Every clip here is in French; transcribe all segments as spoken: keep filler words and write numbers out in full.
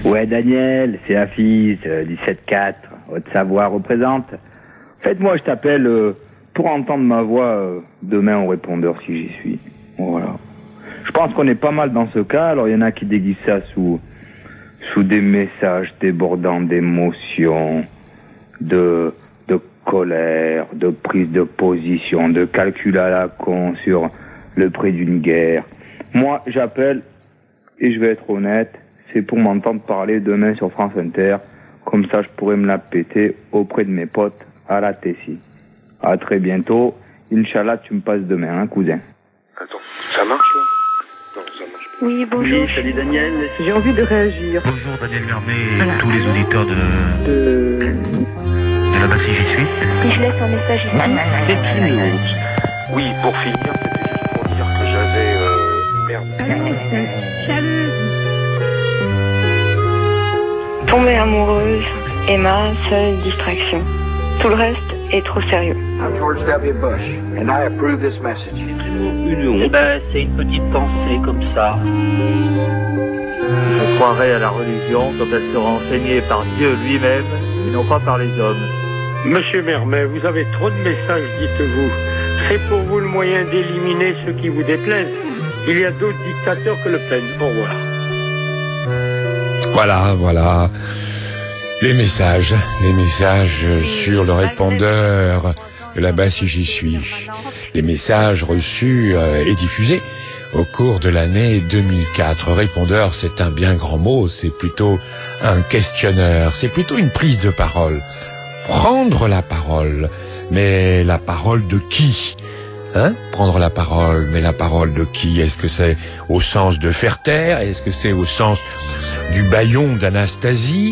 Ouais, Daniel, c'est Afis, euh, dix-sept quatre, Haute-Savoie représente. En fait, moi, je t'appelle euh, pour entendre ma voix euh, demain au répondeur si j'y suis. Voilà. Je pense qu'on est pas mal dans ce cas. Alors, il y en a qui déguisent ça sous, sous des messages débordants d'émotions, de, de colère, de prise de position, de calcul à la con sur le prix d'une guerre. Moi, j'appelle, et je vais être honnête, c'est pour m'entendre parler demain sur France Inter. Comme ça, je pourrais me la péter auprès de mes potes à la Tessie. À très bientôt. Inch'Allah, tu me passes demain, hein, cousin. Attends, ça marche là? Non, ça marche pas. Oui, bonjour. Oui, salut Daniel. J'ai envie de réagir. Bonjour Daniel Mermet et Voilà. tous les auditeurs de, Euh... de la Bassie, j'y suis. Si je laisse un message ici. C'est une honte. Oui, pour finir, c'était juste pour dire que j'avais... Euh... Merde. Tomber amoureuse est ma seule distraction. Tout le reste est trop sérieux. I'm George W. Bush, and I approve this message. Une honte. Eh ben, c'est une petite pensée comme ça. Je croirai à la religion quand elle sera enseignée par Dieu lui-même et non pas par les hommes. Monsieur Mermet, vous avez trop de messages, dites-vous. C'est pour vous le moyen d'éliminer ceux qui vous déplaisent. Il y a d'autres dictateurs que Le Pen. Au revoir. Voilà, voilà. Les messages, les messages sur le répondeur de la Bassie, j'y suis. Les messages reçus euh, et diffusés au cours de l'année deux mille quatre. Répondeur, c'est un bien grand mot, c'est plutôt un questionneur, c'est plutôt une prise de parole. Prendre la parole, mais la parole de qui ? Hein ? Prendre la parole, mais la parole de qui ? Est-ce que c'est au sens de faire taire ? Est-ce que c'est au sens du bâillon d'Anastasie ?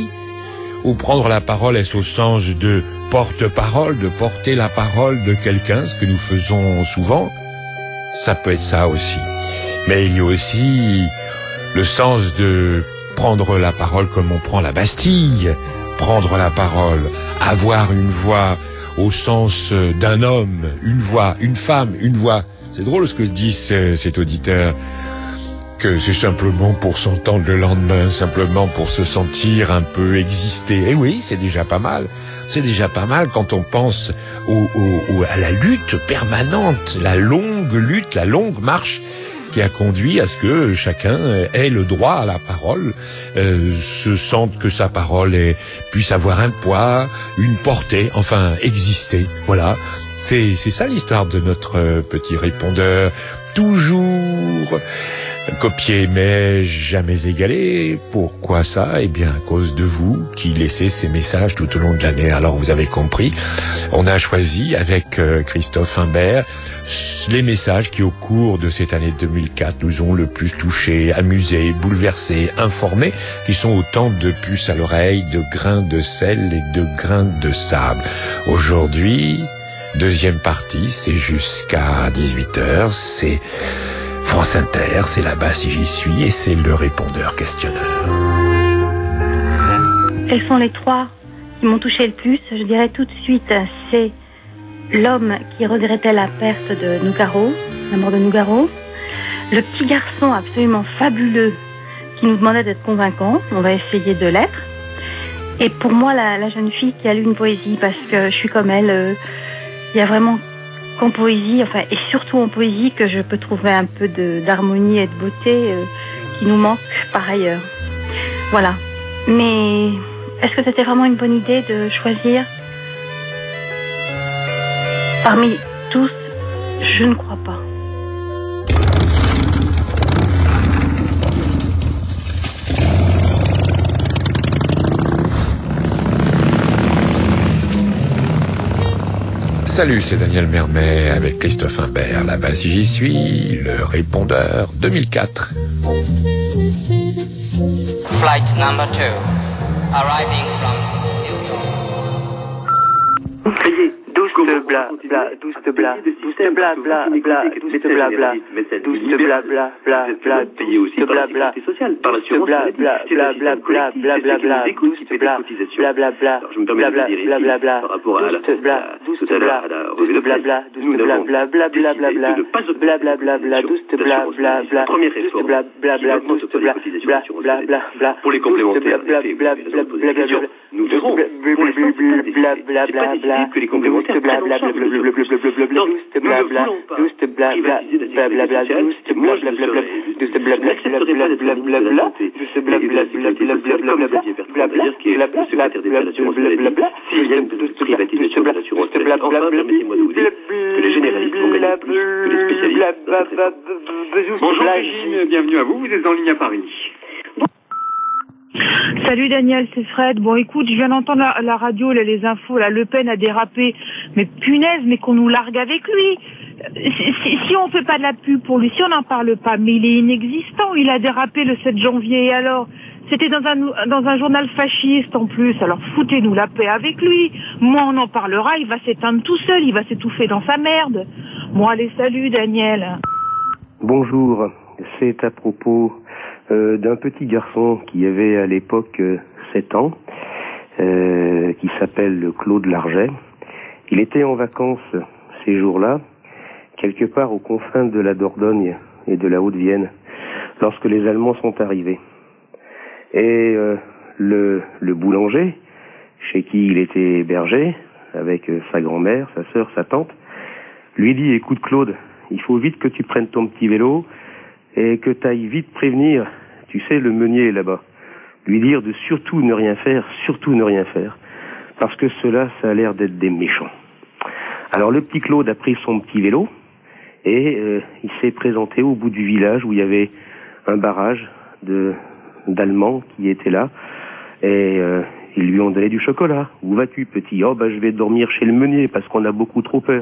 Ou prendre la parole, est-ce au sens de porte-parole, de porter la parole de quelqu'un, ce que nous faisons souvent ? Ça peut être ça aussi. Mais il y a aussi le sens de prendre la parole comme on prend la Bastille. Prendre la parole, avoir une voix au sens d'un homme, une voix, une femme, une voix. C'est drôle ce que dit ce, cet auditeur, que c'est simplement pour s'entendre le lendemain, simplement pour se sentir un peu exister. Et oui, c'est déjà pas mal. C'est déjà pas mal quand on pense au, au, au, à la lutte permanente, la longue lutte, la longue marche qui a conduit à ce que chacun ait le droit à la parole, euh, se sente que sa parole est, puisse avoir un poids, une portée, enfin exister. Voilà, c'est c'est ça l'histoire de notre petit répondeur. Toujours copié mais jamais égalé. Pourquoi ça ? Eh bien à cause de vous qui laissez ces messages tout au long de l'année. Alors vous avez compris, on a choisi avec euh, Christophe Imbert les messages qui au cours de cette année deux mille quatre nous ont le plus touchés, amusés, bouleversés, informés, qui sont autant de puces à l'oreille, de grains de sel et de grains de sable. Aujourd'hui, deuxième partie, c'est jusqu'à dix-huit heures, c'est France Inter, c'est là-bas si j'y suis, et c'est le répondeur questionneur. Quels sont les trois qui m'ont touché le plus ? Je dirais tout de suite, c'est l'homme qui regrettait la perte de Nougaro, la mort de Nougaro, le petit garçon absolument fabuleux qui nous demandait d'être convaincant, on va essayer de l'être, et pour moi la, la jeune fille qui a lu une poésie, parce que je suis comme elle, euh, il y a vraiment qu'en poésie, enfin, et surtout en poésie, que je peux trouver un peu de, d'harmonie et de beauté euh, qui nous manque par ailleurs. Voilà. Mais est-ce que c'était vraiment une bonne idée de choisir ? Parmi tous, je ne crois pas. Salut, c'est Daniel Mermet avec Christophe Imbert. Là-bas si j'y suis, le répondeur deux mille quatre. Flight number two, arriving from New York. Douce bla, bla, douce bla, douce bla, bla, bla, douce bla, bla, douce bla, bla, bla, bla, douce bla, bla, douce bla, bla, bla, bla, bla, bla, bla, bla, douce bla, bla, bla, bla, bla, bla, bla, bla, bla, douce bla, douce bla, douce bla, bla, douce bla, bla, bla, bla, bla, bla, bla, bla, bla, bla, douce bla, bla, bla, douce bla, bla, bla, douce bla, bla, bla, bla, bla, pour les complémentaires, bla, bla, bla, bla, bla, bla, nous verrons. bla, bla, bla, bla, bla, que les complémentaires bla, bla, bla, bla, bla, bla, bla, bla, bla, douce bla, bla, douce bla, bla, bla, bla, bla, douce bla, bla, bla, bla, douce bla, bla, bla, bla, bla, bla, bla, douce bla, bla, bla, bla, bla, bla, bla, bla, bla, bla, bla, bla, bla, bla, s'il y a une privatisation de l'assurance maladie, enfin, permettez-moi de vous dire que les généralistes vont gagner plus que les spécialistes. Bonjour Régine, bienvenue à vous, vous êtes en ligne à Paris. Salut Daniel, c'est Fred. Bon écoute, je viens d'entendre la, la radio, là, les infos, là, Le Pen a dérapé. Mais punaise, mais qu'on nous largue avec lui. Si, si, si on fait pas de la pub pour lui, si on n'en parle pas, mais il est inexistant, il a dérapé le sept janvier, et alors c'était dans un, dans un journal fasciste en plus, alors foutez-nous la paix avec lui. Moi on en parlera, il va s'éteindre tout seul, il va s'étouffer dans sa merde. Bon allez, salut Daniel. Bonjour, c'est à propos euh, d'un petit garçon qui avait à l'époque euh, sept ans, euh, qui s'appelle Claude Larget. Il était en vacances ces jours-là, quelque part aux confins de la Dordogne et de la Haute-Vienne, lorsque les Allemands sont arrivés. Et euh, le, le boulanger, chez qui il était hébergé, avec euh, sa grand-mère, sa sœur, sa tante, lui dit « Écoute Claude, il faut vite que tu prennes ton petit vélo et que tu ailles vite prévenir, tu sais, le meunier là-bas. Lui dire de surtout ne rien faire, surtout ne rien faire, parce que cela, ça a l'air d'être des méchants. » Alors le petit Claude a pris son petit vélo et euh, il s'est présenté au bout du village où il y avait un barrage de d'Allemands qui étaient là et euh, ils lui ont donné du chocolat. « Où vas-tu petit ?»« Oh bah je vais dormir chez le meunier parce qu'on a beaucoup trop peur. »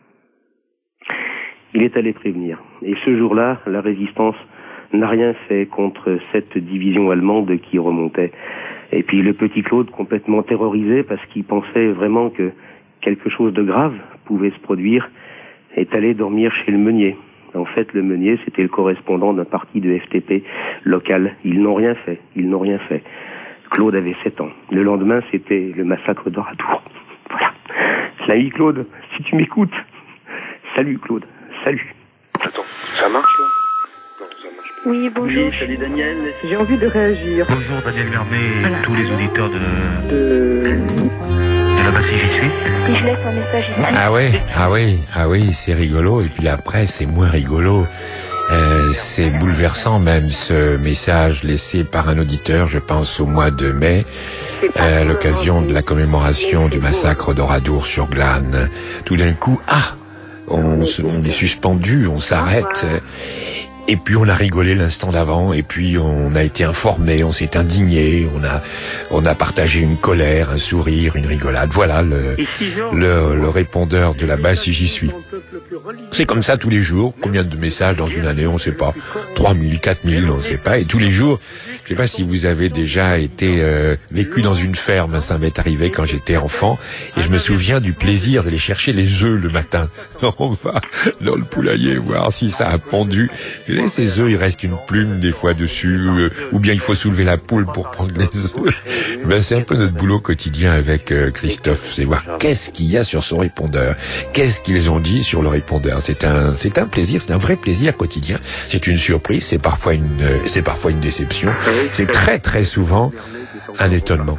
Il est allé prévenir. Et ce jour-là, la résistance n'a rien fait contre cette division allemande qui remontait. Et puis le petit Claude, complètement terrorisé parce qu'il pensait vraiment que quelque chose de grave pouvait se produire, est allé dormir chez le meunier. En fait, le meunier, c'était le correspondant d'un parti de F T P local. Ils n'ont rien fait. Ils n'ont rien fait. Claude avait sept ans. Le lendemain, c'était le massacre d'Oradour. Voilà. Salut Claude, si tu m'écoutes. Salut Claude. Salut. Attends, ça marche là? Non, ça marche pas. Oui, bonjour. Oui, salut Daniel. J'ai envie de réagir. Bonjour Daniel Mermet, Voilà. tous les auditeurs de... De... de la Bassie J'y suis. Si je laisse un message ici. Ah oui, ah oui, ah oui, c'est rigolo. Et puis après, c'est moins rigolo. Euh, c'est bouleversant même ce message laissé par un auditeur, je pense au mois de mai, à l'occasion de la commémoration du massacre d'Oradour sur Glane. Tout d'un coup, ah, on, se, on est suspendu, on s'arrête. Et puis on a rigolé l'instant d'avant, et puis on a été informé, on s'est indigné, on a on a partagé une colère, un sourire, une rigolade. Voilà le le, le répondeur de la base si j'y suis. C'est comme ça tous les jours. Combien de messages dans une année, on ne sait pas. trois mille, quatre mille, on ne sait pas. Et tous les jours, je ne sais pas si vous avez déjà été euh, vécu dans une ferme. Ça m'est arrivé quand j'étais enfant. Et je me souviens du plaisir d'aller chercher les œufs le matin. On va dans le poulailler voir si ça a pondu. Et ces œufs, il reste une plume des fois dessus. Euh, ou bien il faut soulever la poule pour prendre les œufs. Ben, c'est un peu notre boulot quotidien avec euh, Christophe. C'est voir qu'est-ce qu'il y a sur son répondeur. Qu'est-ce qu'ils ont dit sur le répondeur. C'est un, c'est un plaisir, c'est un vrai plaisir quotidien. C'est une surprise, c'est parfois une, euh, c'est parfois une déception. C'est très très souvent un étonnement.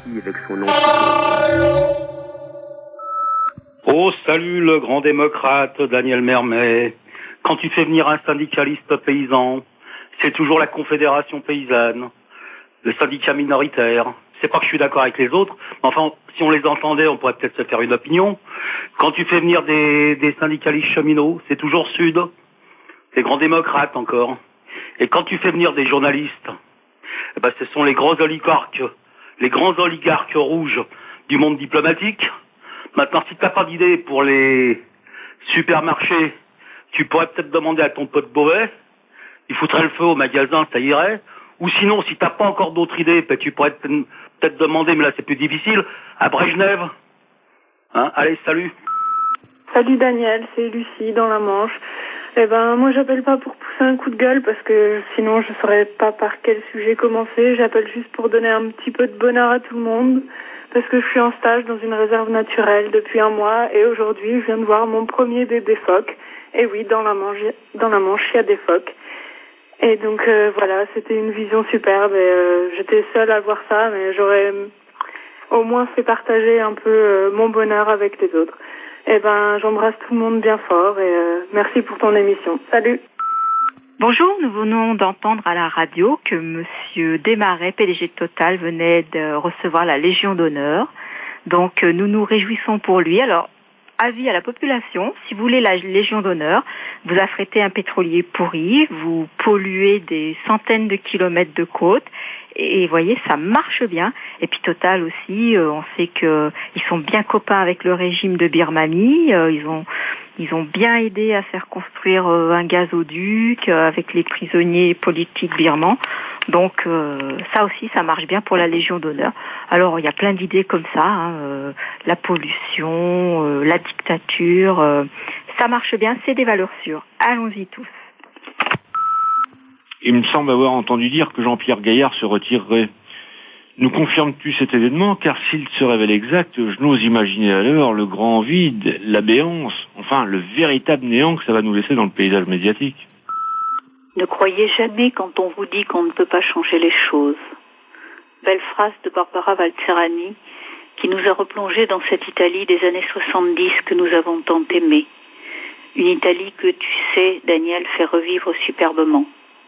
Oh, salut le grand démocrate Daniel Mermet. Quand tu fais venir un syndicaliste paysan, c'est toujours la Confédération paysanne, le syndicat minoritaire. C'est pas que je suis d'accord avec les autres, mais enfin, si on les entendait, on pourrait peut-être se faire une opinion. Quand tu fais venir des, des syndicalistes cheminots, c'est toujours Sud, les grands démocrates encore. Et quand tu fais venir des journalistes, eh ben, ce sont les grands oligarques, les grands oligarques rouges du monde diplomatique. Maintenant, si t'as pas d'idée pour les supermarchés, tu pourrais peut-être demander à ton pote Beauvais, il foutrait le feu au magasin, ça irait. Ou sinon, si t'as pas encore d'autres idées, ben, tu pourrais peut-être demander, mais là c'est plus difficile, à Brejnev. Hein, allez, salut. Salut Daniel, c'est Lucie dans la Manche. Eh ben, moi j'appelle pas pour pousser un coup de gueule parce que sinon je saurais pas par quel sujet commencer. J'appelle juste pour donner un petit peu de bonheur à tout le monde parce que je suis en stage dans une réserve naturelle depuis un mois et aujourd'hui je viens de voir mon premier bébé phoque. Et oui, dans la Manche, dans la Manche, il y a des phoques. Et donc euh, voilà, c'était une vision superbe et euh, j'étais seule à voir ça, mais j'aurais euh, au moins fait partager un peu euh, mon bonheur avec les autres. Eh ben, j'embrasse tout le monde bien fort et euh, merci pour ton émission. Salut. Bonjour, nous venons d'entendre à la radio que Monsieur Desmarais, P D G de Total, venait de recevoir la Légion d'honneur. Donc nous nous réjouissons pour lui. Alors, avis à la population, si vous voulez la Légion d'honneur, vous affrétez un pétrolier pourri, vous polluez des centaines de kilomètres de côte, et vous voyez, ça marche bien. Et puis Total aussi, euh, on sait que ils sont bien copains avec le régime de Birmanie, euh, ils ont ils ont bien aidé à faire construire euh, un gazoduc euh, avec les prisonniers politiques birmans. Donc euh, ça aussi, ça marche bien pour la Légion d'honneur. Alors il y a plein d'idées comme ça, hein, euh, la pollution, euh, la dictature, euh, ça marche bien, c'est des valeurs sûres. Allons-y tous. Il me semble avoir entendu dire que Jean-Pierre Gaillard se retirerait. Nous confirmes-tu cet événement? Car s'il se révèle exact, je n'ose imaginer alors le grand vide, la béance, enfin le véritable néant que ça va nous laisser dans le paysage médiatique. Ne croyez jamais quand on vous dit qu'on ne peut pas changer les choses. Belle phrase de Barbara Valzerani qui nous a replongé dans cette Italie des années soixante-dix que nous avons tant aimée. Une Italie que tu sais, Daniel, fait revivre superbement.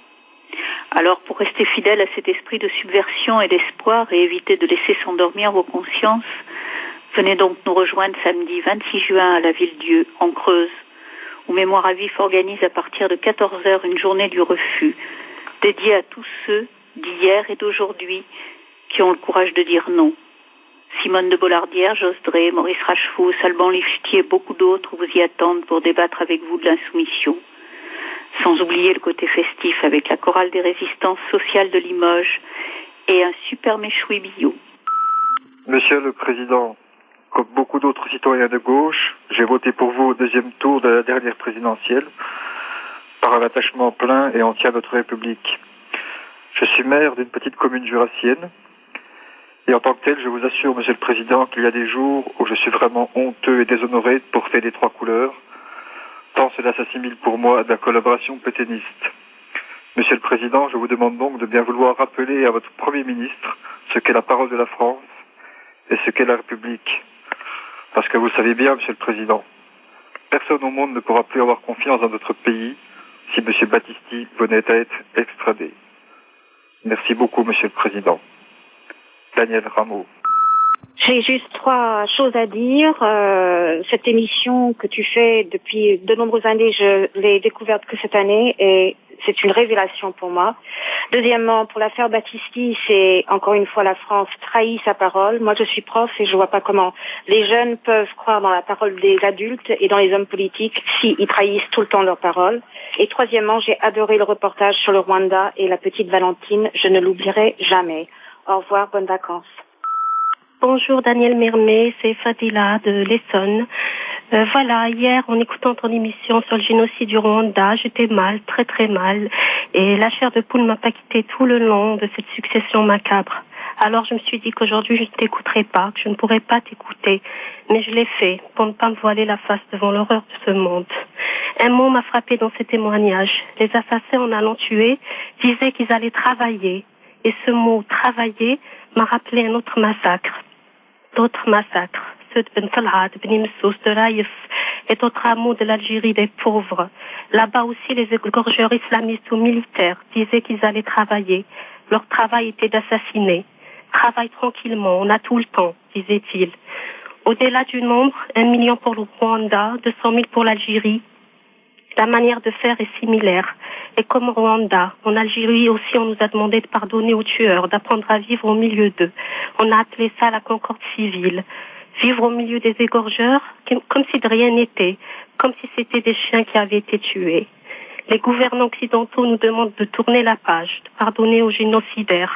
Alors, pour rester fidèle à cet esprit de subversion et d'espoir et éviter de laisser s'endormir vos consciences, venez donc nous rejoindre samedi vingt-six juin à la Ville-Dieu, en Creuse, où Mémoire à Vif organise à partir de quatorze heures une journée du refus, dédiée à tous ceux d'hier et d'aujourd'hui qui ont le courage de dire non. Simone de Bollardière, Jos Drey, Maurice Rachefous, Alban Lifchetier et beaucoup d'autres vous y attendent pour débattre avec vous de l'insoumission. Sans oublier le côté festif avec la chorale des résistances sociales de Limoges et un super méchoui bio. Monsieur le Président, comme beaucoup d'autres citoyens de gauche, j'ai voté pour vous au deuxième tour de la dernière présidentielle par un attachement plein et entier à notre République. Je suis maire d'une petite commune jurassienne et en tant que tel, je vous assure, Monsieur le Président, qu'il y a des jours où je suis vraiment honteux et déshonoré de porter les trois couleurs, tant cela s'assimile pour moi à de la collaboration pétainiste. Monsieur le Président, je vous demande donc de bien vouloir rappeler à votre Premier ministre ce qu'est la parole de la France et ce qu'est la République. Parce que vous savez bien, Monsieur le Président, personne au monde ne pourra plus avoir confiance dans notre pays si Monsieur Battisti venait à être extradé. Merci beaucoup, Monsieur le Président. Daniel Rameau. J'ai juste trois choses à dire. Euh, cette émission que tu fais depuis de nombreuses années, je l'ai découverte que cette année et c'est une révélation pour moi. Deuxièmement, pour l'affaire Battisti, c'est encore une fois la France trahit sa parole. Moi, je suis prof et je vois pas comment les jeunes peuvent croire dans la parole des adultes et dans les hommes politiques s'ils trahissent tout le temps leur parole. Et troisièmement, j'ai adoré le reportage sur le Rwanda et la petite Valentine. Je ne l'oublierai jamais. Au revoir, bonnes vacances. Bonjour Daniel Mermet, c'est Fadila de l'Essonne. Euh, voilà, hier en écoutant ton émission sur le génocide du Rwanda, j'étais mal, très très mal, et la chair de poule m'a pas quitté tout le long de cette succession macabre. Alors je me suis dit qu'aujourd'hui je ne t'écouterai pas, que je ne pourrais pas t'écouter, mais je l'ai fait pour ne pas me voiler la face devant l'horreur de ce monde. Un mot m'a frappé dans ces témoignages. Les assassins en allant tuer disaient qu'ils allaient travailler, et ce mot travailler m'a rappelé un autre massacre. D'autres massacres, ceux de Ben Salah, de Ben Messous, de Raïf et d'autres hameaux de l'Algérie des pauvres. Là-bas aussi, les égorgeurs islamistes ou militaires disaient qu'ils allaient travailler. Leur travail était d'assassiner. Travaille tranquillement, on a tout le temps, disait-il. Au-delà du nombre, un million pour le Rwanda, deux cent mille pour l'Algérie. La manière de faire est similaire. Et comme au Rwanda, en Algérie aussi, on nous a demandé de pardonner aux tueurs, d'apprendre à vivre au milieu d'eux. On a appelé ça la concorde civile. Vivre au milieu des égorgeurs, comme si de rien n'était, comme si c'était des chiens qui avaient été tués. Les gouvernants occidentaux nous demandent de tourner la page, de pardonner aux génocidaires.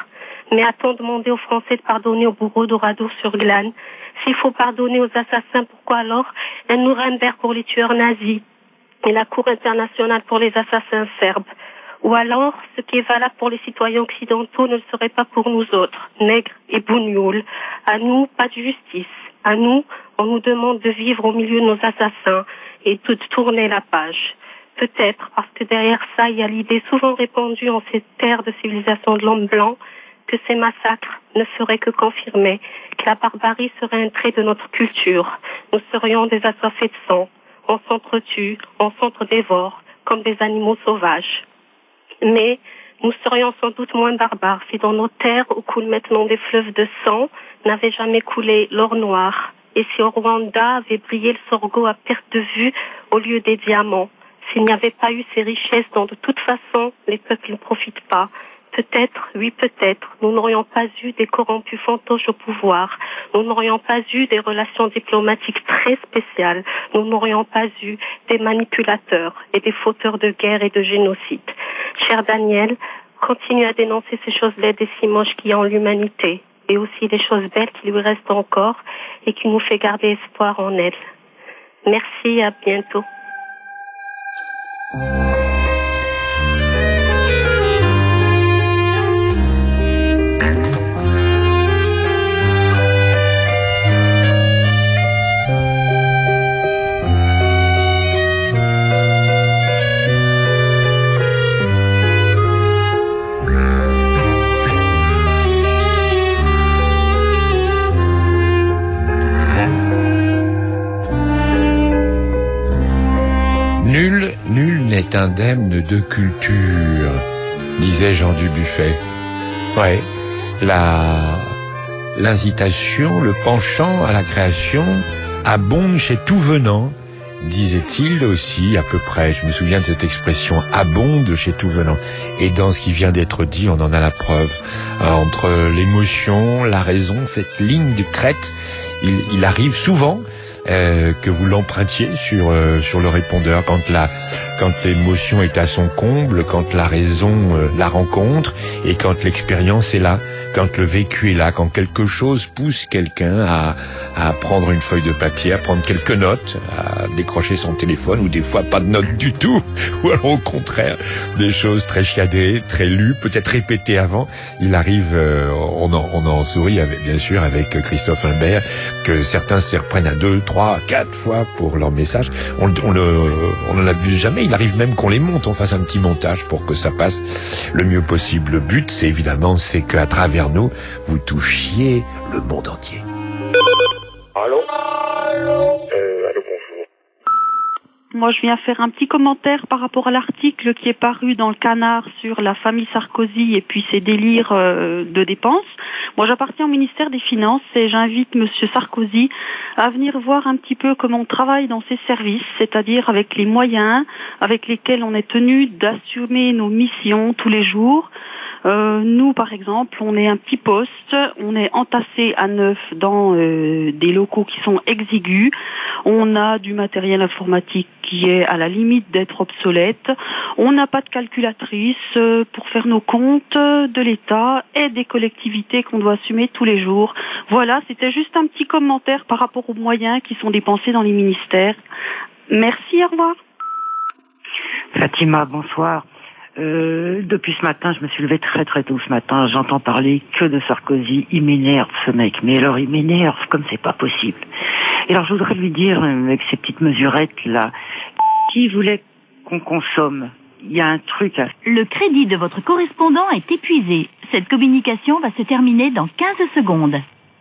Mais a-t-on demandé aux Français de pardonner aux bourreaux d'Oradour-sur-Glane? S'il faut pardonner aux assassins, pourquoi alors un Nuremberg pour les tueurs nazis et la Cour internationale pour les assassins serbes? Ou alors, ce qui est valable pour les citoyens occidentaux ne le serait pas pour nous autres, nègres et bougnoules. À nous, pas de justice. À nous, on nous demande de vivre au milieu de nos assassins et de tourner la page. Peut-être parce que derrière ça, il y a l'idée souvent répandue en ces terres de civilisation de l'homme blanc que ces massacres ne feraient que confirmer que la barbarie serait un trait de notre culture. Nous serions des assoiffés de sang. On s'entretue, on s'entre-dévore, comme des animaux sauvages. Mais nous serions sans doute moins barbares si dans nos terres où coulent maintenant des fleuves de sang n'avait jamais coulé l'or noir et si au Rwanda avait brillé le sorgho à perte de vue au lieu des diamants, s'il n'y avait pas eu ces richesses dont de toute façon les peuples ne profitent pas. Peut-être, oui peut-être, nous n'aurions pas eu des corrompus fantoches au pouvoir, nous n'aurions pas eu des relations diplomatiques très spéciales, nous n'aurions pas eu des manipulateurs et des fauteurs de guerre et de génocide. Cher Daniel, continue à dénoncer ces choses laides et si moches qu'il y a en l'humanité, et aussi les choses belles qui lui restent encore et qui nous fait garder espoir en elle. Merci et à bientôt. Nul, nul n'est indemne de culture, disait Jean Dubuffet. Ouais, la, l'incitation, le penchant à la création abonde chez tout venant, disait-il aussi à peu près. Je me souviens de cette expression, abonde chez tout venant. Et dans ce qui vient d'être dit, on en a la preuve. Entre l'émotion, la raison, cette ligne de crête, il, il arrive souvent Euh, que vous l'empruntiez sur euh, sur le répondeur quand la quand l'émotion est à son comble, quand la raison euh, la rencontre et quand l'expérience est là, quand le vécu est là, quand quelque chose pousse quelqu'un à à prendre une feuille de papier, à prendre quelques notes, à décrocher son téléphone ou des fois pas de notes du tout, ou alors au contraire des choses très chiadées, très lues, peut-être répétées avant. Il arrive, euh, on en on en sourit avec, bien sûr avec Christophe Imbert, que certains s'y reprennent à deux, trois, quatre fois pour leur message. On, on le, on n'en abuse jamais. Il arrive même qu'on les monte, on fasse un petit montage pour que ça passe le mieux possible. Le but, c'est évidemment, c'est qu'à travers nous, vous touchiez le monde entier. Allô? Euh, allô, bonjour. Moi, je viens faire un petit commentaire par rapport à l'article qui est paru dans le Canard sur la famille Sarkozy et puis ses délires euh, de dépenses. Moi, j'appartiens au ministère des Finances et j'invite Monsieur Sarkozy à venir voir un petit peu comment on travaille dans ces services, c'est-à-dire avec les moyens avec lesquels on est tenu d'assumer nos missions tous les jours. Euh, nous, par exemple, on est un petit poste, on est entassé à neuf dans euh, des locaux qui sont exigus. On a du matériel informatique qui est à la limite d'être obsolète. On n'a pas de calculatrice euh, pour faire nos comptes de l'État et des collectivités qu'on doit assumer tous les jours. Voilà, c'était juste un petit commentaire par rapport aux moyens qui sont dépensés dans les ministères. Merci, au revoir. Fatima, bonsoir. Euh, depuis ce matin, je me suis levé très très tôt ce matin, j'entends parler que de Sarkozy, il m'énerve ce mec, mais alors il m'énerve comme c'est pas possible. Et alors je voudrais lui dire, avec ces petites mesurettes là, qui voulait qu'on consomme, il y a un truc à... Le crédit de votre correspondant est épuisé. Cette communication va se terminer dans quinze secondes.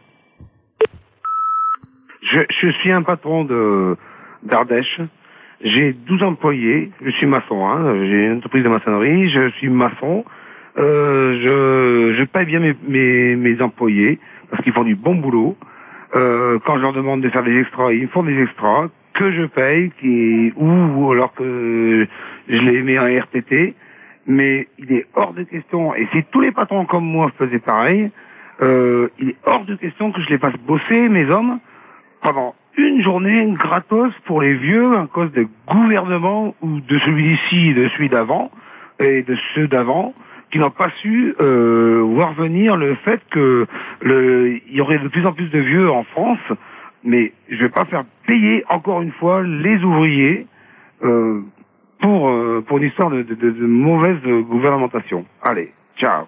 Je, je suis un patron de d'Ardèche. J'ai douze employés, je suis maçon, hein, j'ai une entreprise de maçonnerie, je suis maçon, euh, je, je paye bien mes, mes, mes employés, parce qu'ils font du bon boulot. Euh, quand je leur demande de faire des extras, ils font des extras, que je paye, qui, ou, ou alors que je les mets en R T T, mais il est hors de question, et si tous les patrons comme moi faisaient pareil, euh, il est hors de question que je les fasse bosser, mes hommes, pendant une journée gratos pour les vieux à cause de gouvernement ou de celui-ci et de celui d'avant et de ceux d'avant qui n'ont pas su euh, voir venir le fait que le, il y aurait de plus en plus de vieux en France, mais je vais pas faire payer encore une fois les ouvriers euh, pour euh, pour une histoire de, de, de, de mauvaise gouvernementation. Allez, ciao.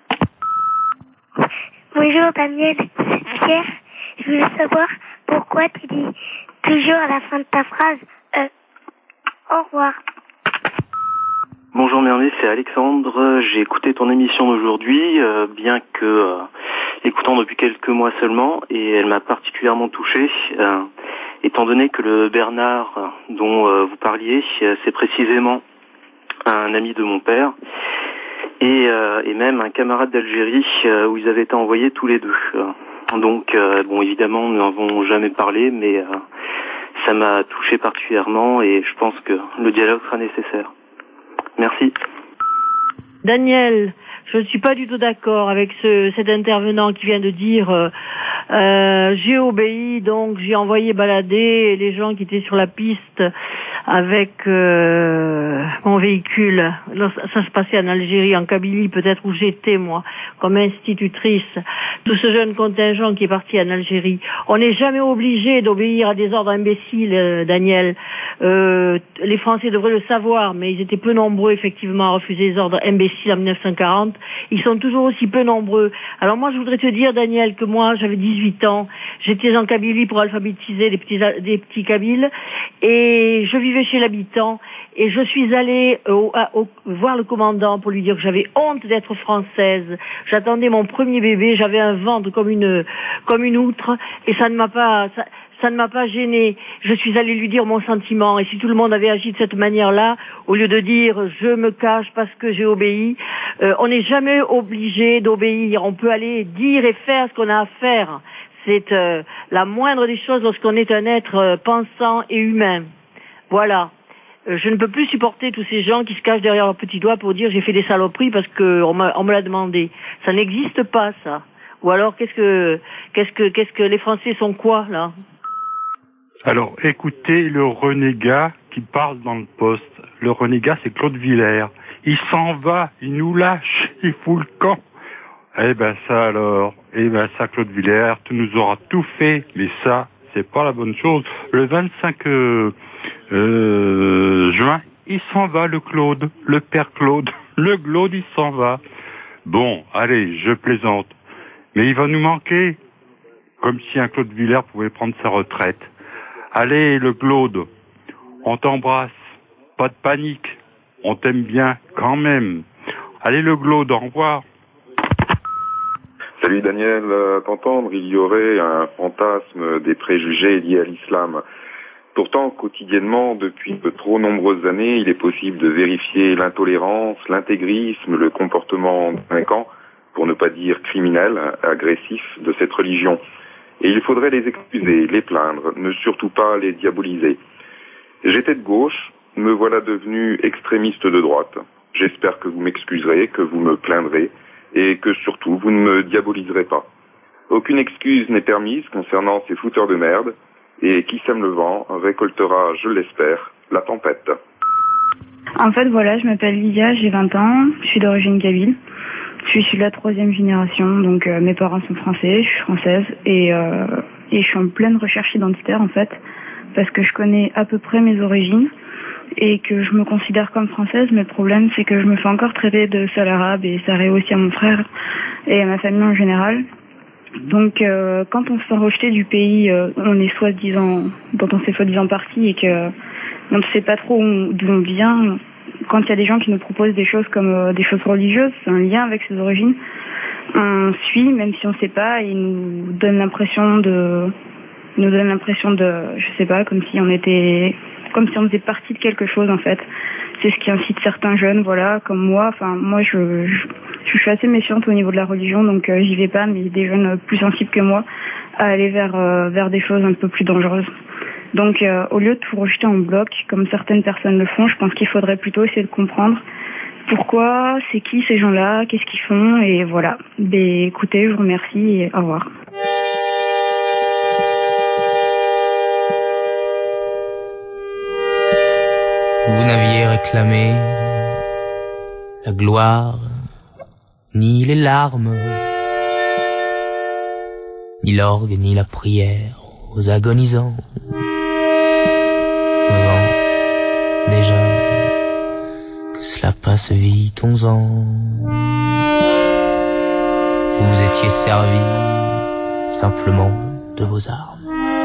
Bonjour Daniel, c'est Pierre. Je voulais savoir pourquoi tu dis toujours à la fin de ta phrase euh, au revoir. Bonjour Mermet, c'est Alexandre. J'ai écouté ton émission d'aujourd'hui, euh, bien que euh, l'écoutant depuis quelques mois seulement, et elle m'a particulièrement touché, euh, étant donné que le Bernard dont euh, vous parliez, euh, c'est précisément un ami de mon père, et, euh, et même un camarade d'Algérie euh, où ils avaient été envoyés tous les deux. Donc, euh, bon, évidemment, nous n'avons jamais parlé, mais euh, ça m'a touché particulièrement et je pense que le dialogue sera nécessaire. Merci. Daniel, je ne suis pas du tout d'accord avec ce, cet intervenant qui vient de dire euh, euh, j'ai obéi, donc j'ai envoyé balader les gens qui étaient sur la piste avec euh, mon véhicule. Ça se passait en Algérie, en Kabylie peut-être, où j'étais moi, comme institutrice. Tout ce jeune contingent qui est parti en Algérie. On n'est jamais obligé d'obéir à des ordres imbéciles, euh, Daniel. Euh, les Français devraient le savoir, mais ils étaient peu nombreux effectivement à refuser les ordres imbéciles en mille neuf cent quarante. Ils sont toujours aussi peu nombreux. Alors moi je voudrais te dire, Daniel, que moi j'avais dix-huit ans, j'étais en Kabylie pour alphabétiser des petits, des petits Kabyles, et je vivais chez l'habitant, et je suis allée au, au, voir le commandant pour lui dire que j'avais honte d'être française. J'attendais mon premier bébé, j'avais un ventre comme une comme une outre, et ça ne m'a pas ça, ça ne m'a pas gênée. Je suis allée lui dire mon sentiment, et si tout le monde avait agi de cette manière-là, au lieu de dire je me cache parce que j'ai obéi, euh, on n'est jamais obligé d'obéir. On peut aller dire et faire ce qu'on a à faire. C'est euh, la moindre des choses lorsqu'on est un être euh, pensant et humain. Voilà. Euh, je ne peux plus supporter tous ces gens qui se cachent derrière leurs petits doigts pour dire j'ai fait des saloperies parce que on, m'a, on me l'a demandé. Ça n'existe pas, ça. Ou alors qu'est-ce que qu'est-ce que qu'est-ce que les Français sont quoi là? Alors écoutez le renégat qui parle dans le poste. Le renégat c'est Claude Villers. Il s'en va, il nous lâche, il fout le camp. Eh ben ça alors, eh ben ça Claude Villers, tu nous auras tout fait, mais ça c'est pas la bonne chose. Le vingt-cinq euh, euh, juin, il s'en va le Claude, le père Claude, le Claude il s'en va. Bon, allez, je plaisante, mais il va nous manquer, comme si un Claude Villers pouvait prendre sa retraite. Allez le Claude, on t'embrasse, pas de panique, on t'aime bien quand même. Allez le Claude, au revoir. Salut Daniel, à t'entendre, il y aurait un fantasme des préjugés liés à l'islam. Pourtant, quotidiennement, depuis de trop nombreuses années, il est possible de vérifier l'intolérance, l'intégrisme, le comportement délinquant, pour ne pas dire criminel, agressif, de cette religion. Et il faudrait les excuser, les plaindre, ne surtout pas les diaboliser. J'étais de gauche, me voilà devenu extrémiste de droite. J'espère que vous m'excuserez, que vous me plaindrez, et que surtout vous ne me diaboliserez pas. Aucune excuse n'est permise concernant ces fouteurs de merde, et qui sème le vent récoltera, je l'espère, la tempête. En fait, voilà, je m'appelle Lydia, j'ai vingt ans, je suis d'origine kabyle. Je suis issue de la troisième génération, donc euh, mes parents sont français, je suis française, et, euh, et je suis en pleine recherche identitaire en fait, parce que je connais à peu près mes origines, et que je me considère comme française, mais le problème c'est que je me fais encore traiter de sale arabe, et ça arrive aussi à mon frère et à ma famille en général. Donc euh, quand on se sent rejeté du pays euh, on est soi-disant, dont on s'est soi-disant parti, et que on ne sait pas trop d'où on vient, quand il y a des gens qui nous proposent des choses comme euh, des choses religieuses, c'est un lien avec ses origines, on suit même si on ne sait pas, et ils nous donnent l'impression de nous donnent l'impression de, je sais pas, comme si on était comme si on faisait partie de quelque chose en fait. C'est ce qui incite certains jeunes, voilà, comme moi. Enfin, moi, je, je, je suis assez méfiante au niveau de la religion, donc euh, j'y vais pas, mais des jeunes plus sensibles que moi à aller vers euh, vers des choses un peu plus dangereuses. Donc, euh, au lieu de tout rejeter en bloc, comme certaines personnes le font, je pense qu'il faudrait plutôt essayer de comprendre pourquoi, c'est qui ces gens-là, qu'est-ce qu'ils font, et voilà. Ben, écoutez, je vous remercie et au revoir. Vous n'aviez réclamé la gloire ni les larmes, ni l'orgue, ni la prière aux agonisants, faisant déjà que cela passe vite onze ans. Vous vous étiez servi simplement de vos armes.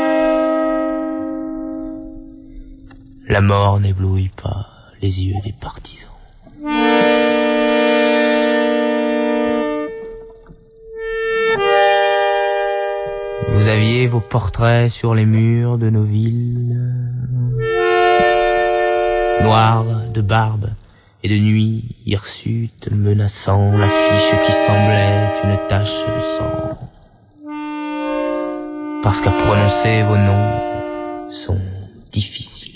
La mort n'éblouit pas les yeux des partisans. Vous aviez vos portraits sur les murs de nos villes, noirs de barbe et de nuit hirsute, menaçant l'affiche qui semblait une tache de sang. Parce qu'à prononcer vos noms sont difficiles.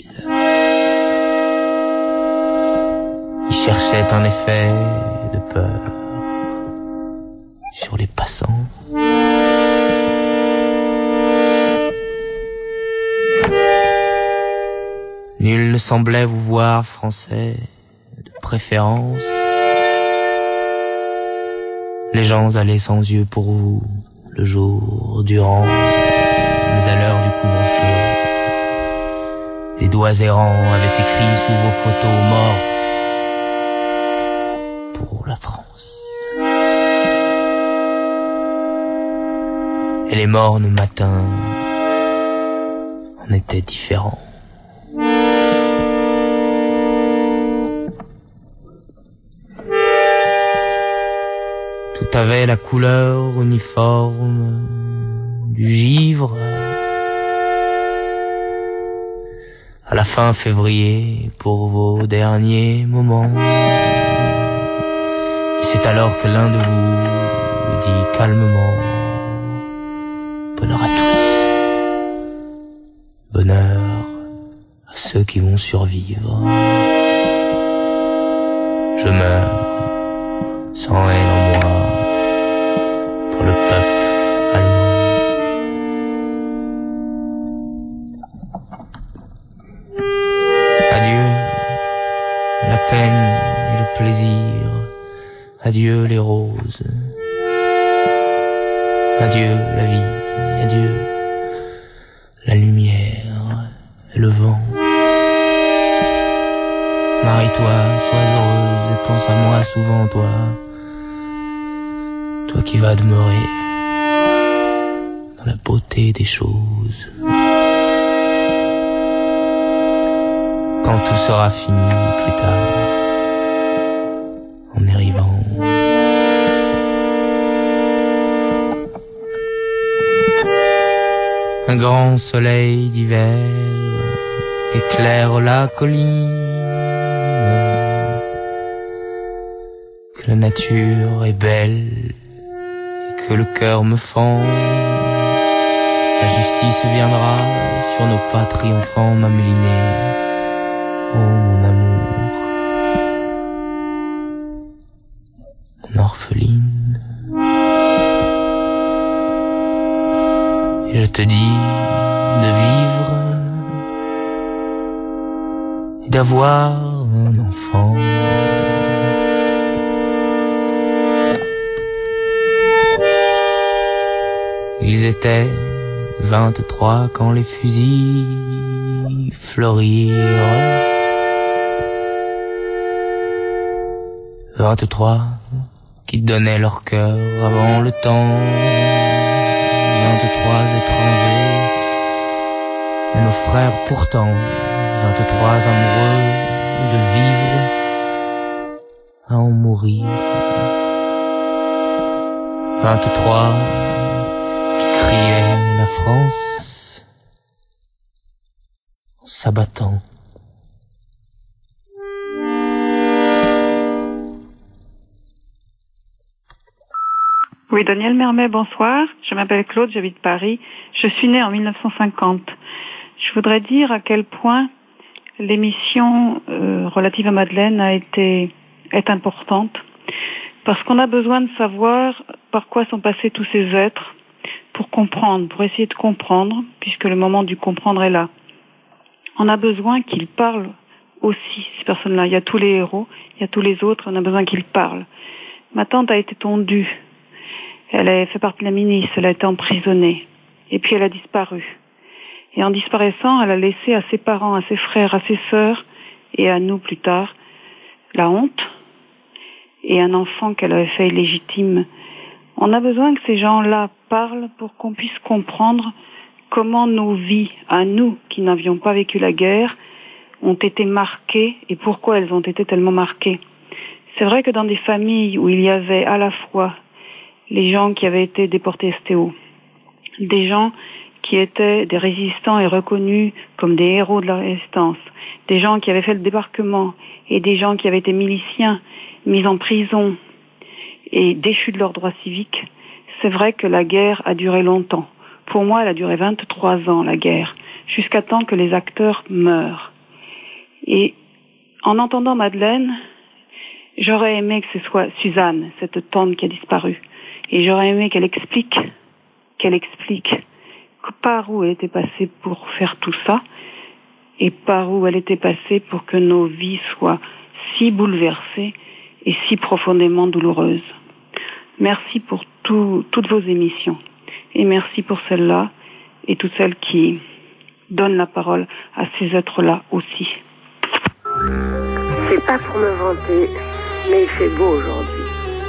Ils cherchaient un effet de peur sur les passants. Nul ne semblait vous voir français de préférence. Les gens allaient sans yeux pour vous le jour durant, mais à l'heure du couvre-feu, des doigts errants avaient écrit sous vos photos morts pour la France. Et les mornes matins en étaient différents. Tout avait la couleur uniforme du givre. À la fin février, pour vos derniers moments, c'est alors que l'un de vous dit calmement: bonheur à tous, bonheur à ceux qui vont survivre. Je meurs sans haine en moi pour le peuple allemand. Adieu la peine et le plaisir, adieu les roses, adieu la vie, adieu la lumière et le vent. Marie-toi, sois heureuse et pense à moi souvent, toi, toi qui vas demeurer dans la beauté des choses. Quand tout sera fini plus tard, en arrivant. Un grand soleil d'hiver éclaire la colline. Que la nature est belle et que le cœur me fend. La justice viendra sur nos pas triomphants m'ameliner. Oh mon amour, mon orpheline. Et je te dis de vivre et d'avoir un enfant. Ils étaient vingt-trois quand les fusils fleurirent. Vingt-trois qui donnaient leur cœur avant le temps. Vingt-trois étrangers, mais nos frères pourtant. Vingt-trois amoureux de vivre à en mourir. Vingt-trois qui criaient la France en s'abattant. Oui, Daniel Mermet, bonsoir. Je m'appelle Claude, j'habite Paris. Je suis née en mille neuf cent cinquante. Je voudrais dire à quel point l'émission euh, relative à Madeleine a été est importante, parce qu'on a besoin de savoir par quoi sont passés tous ces êtres pour comprendre, pour essayer de comprendre, puisque le moment du comprendre est là. On a besoin qu'ils parlent aussi, ces personnes-là. Il y a tous les héros, il y a tous les autres, on a besoin qu'ils parlent. Ma tante a été tondue. Elle a fait partie de la milice, elle a été emprisonnée. Et puis elle a disparu. Et en disparaissant, elle a laissé à ses parents, à ses frères, à ses sœurs, et à nous plus tard, la honte et un enfant qu'elle avait fait illégitime. On a besoin que ces gens-là parlent pour qu'on puisse comprendre comment nos vies, à nous qui n'avions pas vécu la guerre, ont été marquées et pourquoi elles ont été tellement marquées. C'est vrai que dans des familles où il y avait à la fois les gens qui avaient été déportés S T O, des gens qui étaient des résistants et reconnus comme des héros de la résistance, des gens qui avaient fait le débarquement et des gens qui avaient été miliciens, mis en prison et déchus de leurs droits civiques, c'est vrai que la guerre a duré longtemps. Pour moi, elle a duré vingt-trois ans, la guerre, jusqu'à temps que les acteurs meurent. Et en entendant Madeleine, j'aurais aimé que ce soit Suzanne, cette tante qui a disparu. Et j'aurais aimé qu'elle explique, qu'elle explique par où elle était passée pour faire tout ça et par où elle était passée pour que nos vies soient si bouleversées et si profondément douloureuses. Merci pour tout, toutes vos émissions et merci pour celle-là et toutes celles qui donnent la parole à ces êtres-là aussi. C'est pas pour me vanter, mais il fait beau aujourd'hui.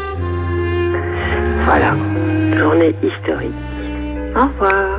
Voilà, journée historique. Au revoir.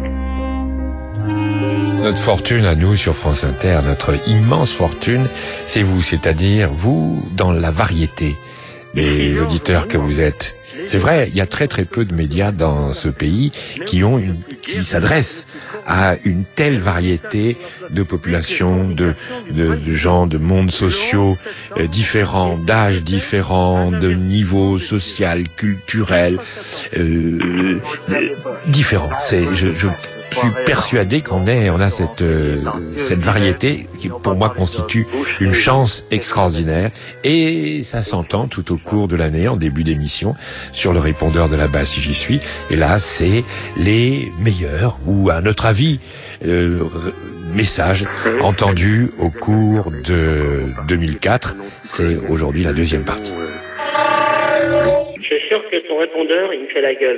Notre fortune à nous sur France Inter, notre immense fortune, c'est vous, c'est-à-dire vous dans la variété, les auditeurs que vous êtes. C'est vrai, il y a très très peu de médias dans ce pays qui ont une, qui s'adressent à une telle variété de populations, de, de, de gens, de mondes sociaux euh, différents, d'âges différents, de niveaux social, culturel, euh, différents. C'est, je, je Je suis persuadé qu'on est, on a cette euh, cette variété qui, pour moi, constitue une chance extraordinaire. Et ça s'entend tout au cours de l'année, en début d'émission, sur le répondeur de la base si j'y suis. Et là, c'est les meilleurs, ou à notre avis, euh, messages entendus au cours de deux mille quatre. C'est aujourd'hui la deuxième partie. Je suis sûr que ton répondeur, il me fait la gueule.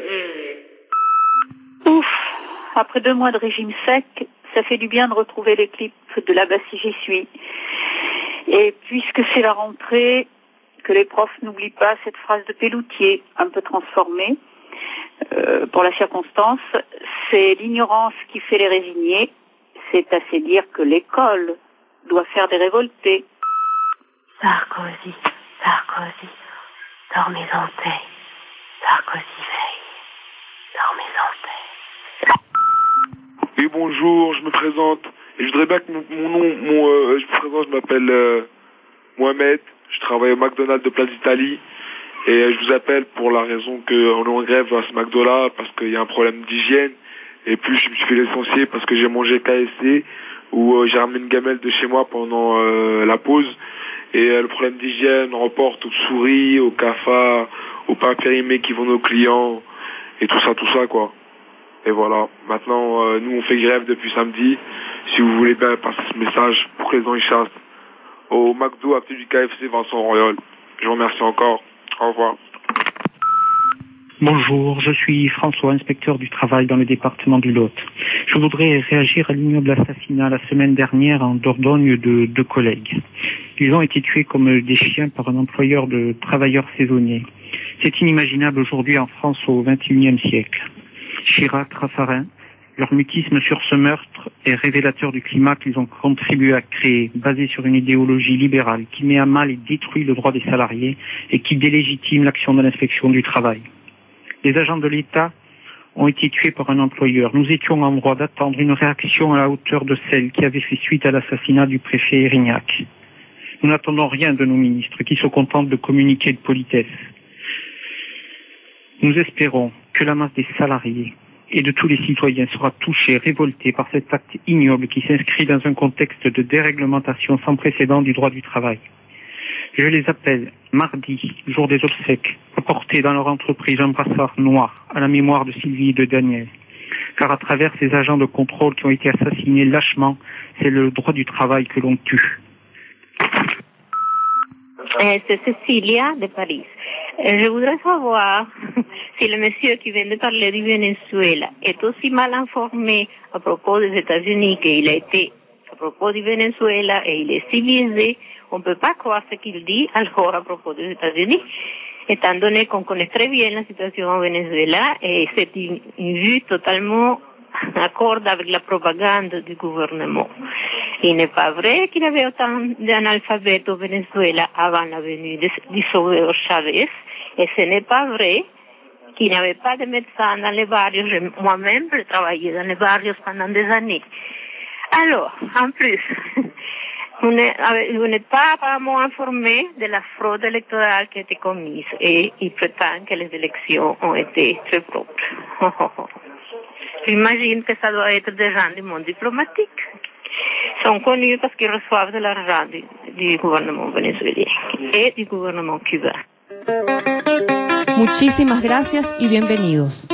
Ouf. Après deux mois de régime sec, ça fait du bien de retrouver les clips de la base si j'y suis. Et puisque c'est la rentrée, que les profs n'oublient pas cette phrase de Pelloutier, un peu transformée euh, pour la circonstance, c'est l'ignorance qui fait les résignés. C'est assez dire que l'école doit faire des révoltés. Sarkozy, Sarkozy, dormez en paix. Sarkozy veille, dormez en paix. Oui, bonjour, je me présente. Et je voudrais bien que mon, mon nom, mon, euh, je me présente, je m'appelle euh, Mohamed. Je travaille au McDonald's de Place d'Italie. Et euh, je vous appelle pour la raison qu'on est en grève à ce McDo-là parce qu'il y a un problème d'hygiène. Et puis je me suis fait licencier parce que j'ai mangé K F C où euh, j'ai ramené une gamelle de chez moi pendant euh, la pause. Et euh, le problème d'hygiène reporte aux souris, aux cafards, aux pains périmés qui vont aux clients et tout ça, tout ça, quoi. Et voilà, maintenant, euh, nous, on fait grève depuis samedi. Si vous voulez bien passer ce message pour que les gens y chassent. Au McDo, à côté du K F C Vincent Royal. Je vous remercie encore. Au revoir. Bonjour, je suis François, inspecteur du travail dans le département du Lot. Je voudrais réagir à l'ignoble assassinat la semaine dernière en Dordogne de deux collègues. Ils ont été tués comme des chiens par un employeur de travailleurs saisonniers. C'est inimaginable aujourd'hui en France au vingt et unième siècle. Chirac, Raffarin, leur mutisme sur ce meurtre est révélateur du climat qu'ils ont contribué à créer, basé sur une idéologie libérale qui met à mal et détruit le droit des salariés et qui délégitime l'action de l'inspection du travail. Les agents de l'État ont été tués par un employeur. Nous étions en droit d'attendre une réaction à la hauteur de celle qui avait fait suite à l'assassinat du préfet Erignac. Nous n'attendons rien de nos ministres qui se contentent de communiquer de politesse. Nous espérons que la masse des salariés et de tous les citoyens sera touchée, révoltée par cet acte ignoble qui s'inscrit dans un contexte de déréglementation sans précédent du droit du travail. Je les appelle mardi, jour des obsèques, à porter dans leur entreprise un brassard noir à la mémoire de Sylvie et de Daniel. Car à travers ces agents de contrôle qui ont été assassinés lâchement, c'est le droit du travail que l'on tue. Eh, c'est Cecilia de Paris. Je voudrais savoir si le monsieur qui vient de parler du Venezuela est aussi mal informé à propos des États-Unis qu'il a été à propos du Venezuela et il est civilisé. On ne peut pas croire ce qu'il dit alors à propos des États-Unis, étant donné qu'on connaît très bien la situation au Venezuela et c'est une, une vue totalement accorde avec la propagande du gouvernement. Il n'est pas vrai qu'il y avait autant d'analphabètes au Venezuela avant la venue du sauveur Chavez, et ce n'est pas vrai qu'il n'y avait pas de médecins dans les barrios. Moi-même, j'ai travaillé dans les barrios pendant des années. Alors, en plus, vous n'êtes pas apparemment informé de la fraude électorale qui a été commise, et il prétend que les élections ont été très propres. J'imagine que ça doit être des gens du monde diplomatique. Ils sont connus parce qu'ils reçoivent de l'argent du, du gouvernement vénézuélien et du gouvernement cubain. Muchísimas gracias y bienvenidos.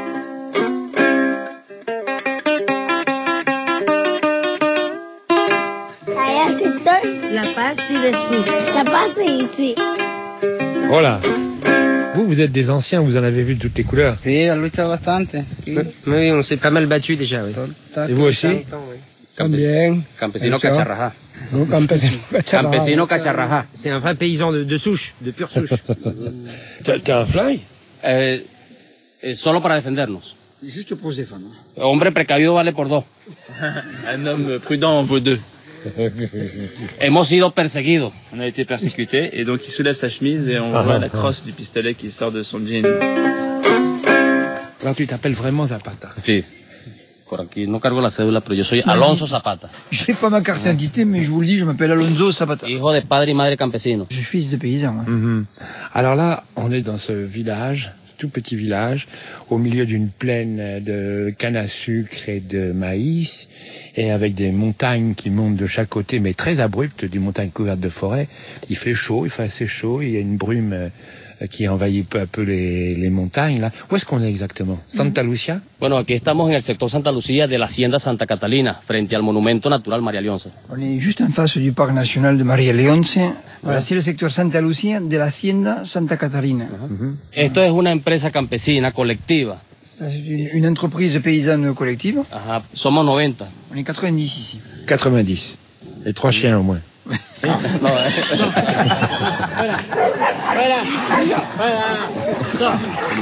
La paz y decir. La paz y decir. Voilà. Vous, vous êtes des anciens, vous en avez vu de toutes les couleurs. Oui, on lucha bastante. Oui, oui, on s'est pas mal battu déjà, oui. Et vous aussi? Bien. Campesino cacharraja. No, campesino cacharraja. Campesino cacharraja. C'est un vrai paysan de, de souche, de pure souche. T'as un fly? Eh, eh, solo para defendernos. Juste pour se défendre. Hombre precavido vale por dos. Un homme prudent en vaut deux. Hemos sido perseguidos. On a été persécutés, et donc il soulève sa chemise et on voit la crosse du pistolet qui sort de son jean. Alors tu t'appelles vraiment Zapata? Si. Por aquí no cargo la cédula, pero yo soy Alonso Zapata. J'ai pas ma carte d'identité, mais je vous le dis, je m'appelle Alonso Zapata. Hijo de padre y madre campesino. Je suis fils de paysan. Hein. Mm-hmm. Alors là, on est dans ce village, tout petit village, au milieu d'une plaine de canne à sucre et de maïs, et avec des montagnes qui montent de chaque côté, mais très abruptes, des montagnes couvertes de forêt. Il fait chaud, il fait assez chaud, il y a une brume euh, qui envahit peu à peu les, les montagnes, là. Où est-ce qu'on est exactement? Santa Lucia? Bueno, aquí estamos en el sector Santa Lucía de la Hacienda Santa Catalina, frente al Monumento Natural María Leonce. On est juste en face du parc national de María Leonce. Voilà, c'est le secteur Santa Lucía de la Hacienda Santa Catalina. Uh-huh. Esto es una empresa campesina colectiva. C'est une, une entreprise paysanne collective. Ajá, somos noventa. On est quatre-vingt-dix ici. quatre-vingt-dix. Et trois chiens au moins. no, eh. Voilà, voilà, voilà.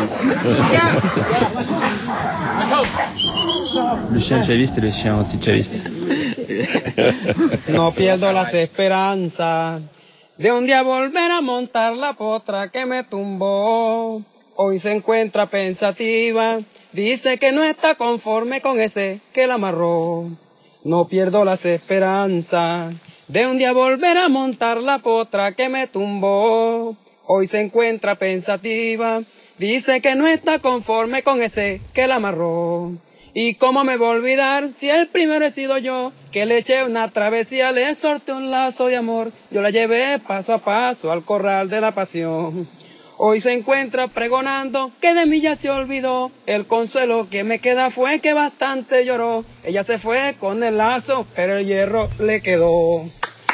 Le chien chaviste et le chien anti-chaviste. No pierdo las esperanzas de un día volver a montar la potra que me tumbó. Hoy se encuentra pensativa, dice que no está conforme con ese que la amarró. No pierdo las esperanzas de un día volver a montar la potra que me tumbó. Hoy se encuentra pensativa, dice que no está conforme con ese que la amarró. Y cómo me voy a olvidar si el primero he sido yo, que le eché una travesía, le sorteé un lazo de amor. Yo la llevé paso a paso al corral de la pasión. Hoy se encuentra pregonando que de mí ya se olvidó. El consuelo que me queda fue que bastante lloró. Ella se fue con el lazo, pero el hierro le quedó.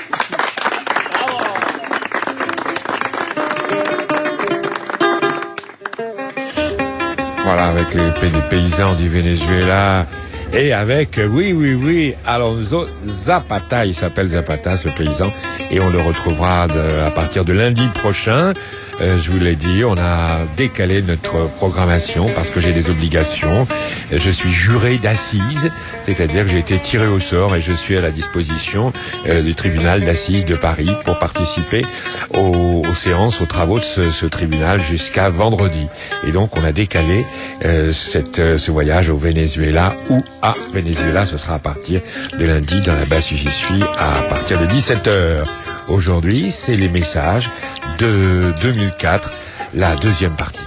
Voilà, avec les, les paysans du Venezuela et avec, oui, oui, oui, Alonso Zapata. Il s'appelle Zapata, ce paysan, et on le retrouvera de, à partir de lundi prochain. Euh, je vous l'ai dit, on a décalé notre programmation parce que j'ai des obligations. Je suis juré d'assises, c'est-à-dire que j'ai été tiré au sort et je suis à la disposition euh, du tribunal d'assises de Paris pour participer aux, aux séances, aux travaux de ce, ce tribunal jusqu'à vendredi. Et donc on a décalé euh, cette, euh, ce voyage au Venezuela ou à Venezuela. Ce sera à partir de lundi dans la base où j'y suis à partir de dix-sept heures. Aujourd'hui, c'est les messages de deux mille quatre, la deuxième partie.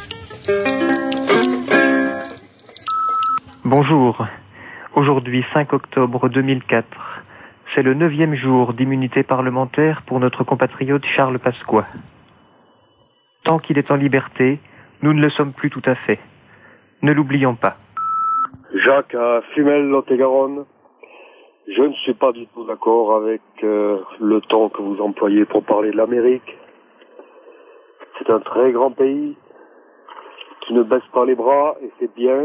Bonjour. Aujourd'hui, cinq octobre deux mille quatre, c'est le neuvième jour d'immunité parlementaire pour notre compatriote Charles Pasqua. Tant qu'il est en liberté, nous ne le sommes plus tout à fait. Ne l'oublions pas. Jacques à Fumel-Lot-et-Garonne. Je ne suis pas du tout d'accord avec euh, le temps que vous employez pour parler de l'Amérique. C'est c'est un très grand pays qui ne baisse pas les bras, et c'est bien.